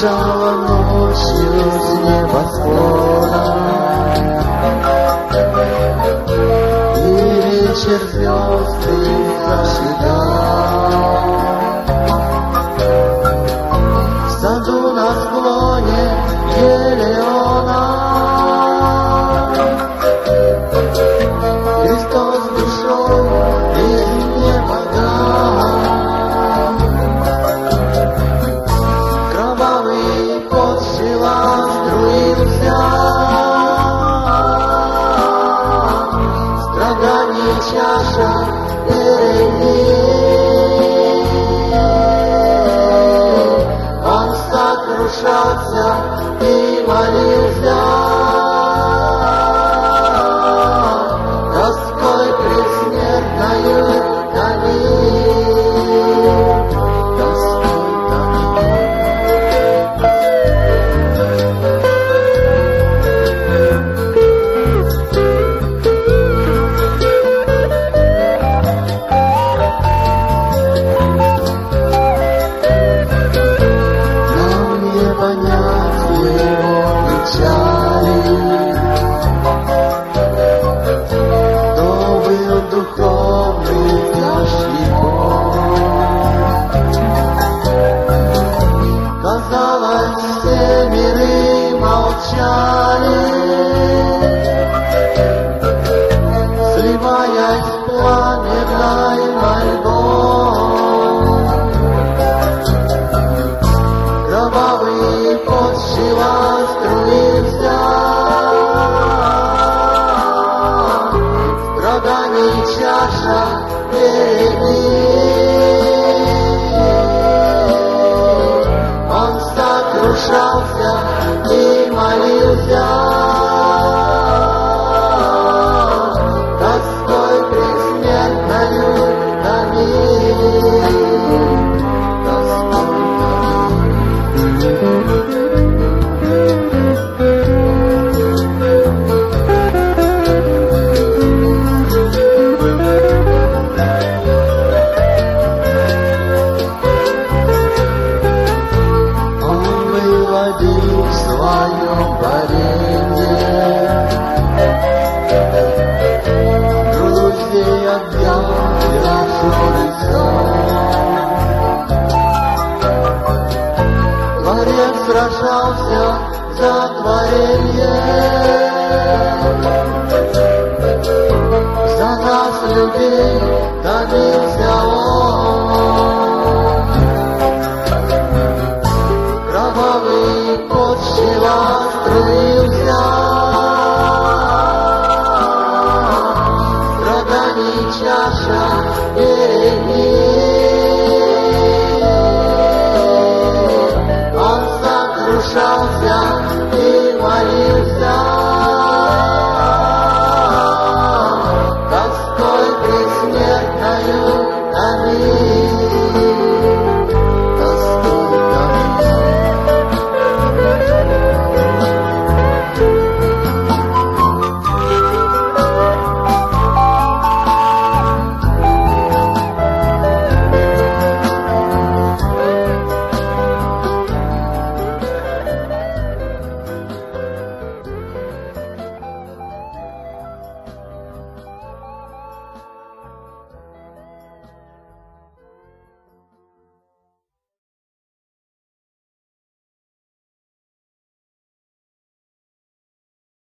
бежала ночью с небосвода, и вечер звезды зажигал. В саду на склоне Елеона Христос душой из неба дал. Кровавый пот сила струился, страданий чаша перелил. Он сокрушался и молился: тоской предсмертною томил, тоской томил. Нам не понять его печали, то был духовный тяжкий боль. Казалось, все миры молчали, сливаясь в пламенной мольбой. Кровавый пот жила струился, страданий чаша перелил. Он сокрушался и молился: тоской предсмертною томил, тоской Он выводил в своем варенье друзей от тяжелый сон. Творец сражался за творенье, за нас, людей, томился Он. Кровавый пот жила струился, страданий чаша перелил. Он сокрушался